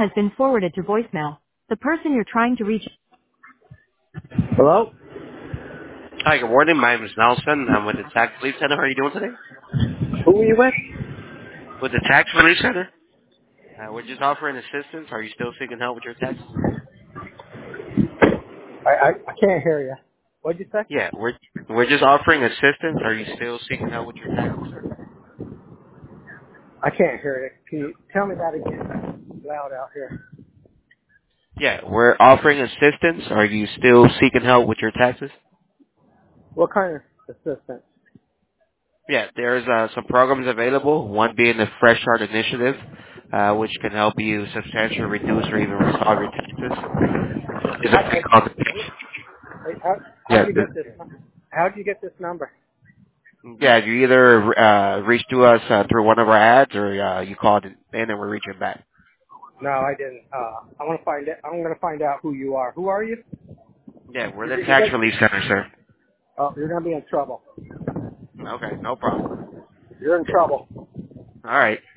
has been forwarded to voicemail. The person you're trying to reach. Hi, good morning. My name is Nelson. I'm with the Tax Relief Center. How are you doing today? Who are you with? With the Tax Relief Center? We're just offering assistance. Are you still seeking help with your taxes? I can't hear you. What'd you say? Yeah, we're just offering assistance. Are you still seeking help with your taxes, sir? I can't hear you. Can you tell me that again? It's loud out here. Yeah, we're offering assistance. Are you still seeking help with your taxes? What kind of assistance? Yeah, there's some programs available. One being the Fresh Start Initiative, which can help you substantially reduce or even resolve your taxes. Is I, a thing called Hey, how'd yeah, you get this? How'd you get this number? yeah. You either reach to us through one of our ads, or you called in and we're reaching back. No, I didn't. I want to find it. I'm going to find out who you are. Who are you? Yeah, we're the You're Tax gonna, Relief Center, sir. you're going to be in trouble. Okay, no problem. You're in trouble. All right.